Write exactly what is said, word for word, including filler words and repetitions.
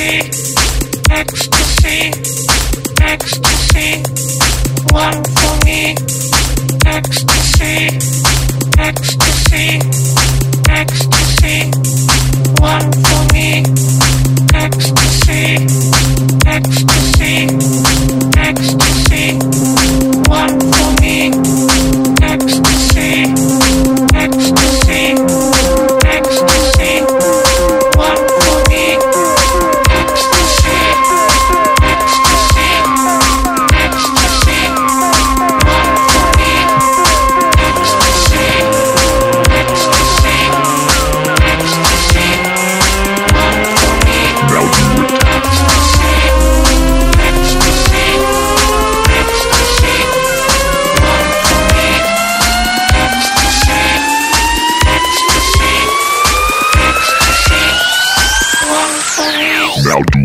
ecstasy, ecstasy, one for me, ecstasy, ecstasy, ecstasy, one for me, ecstasy, ecstasy, ecstasy, one for me, ecstasy, ecstasy, ecstasy, one for me, ecstasy, ecstasy, ecstasy, one for me, ecstasy, ecstasy, ecstasy, one for me, ecstasy, ecstasy, ecstasy, one for me, ecstasy, ecstasy, ecstasy, one for me.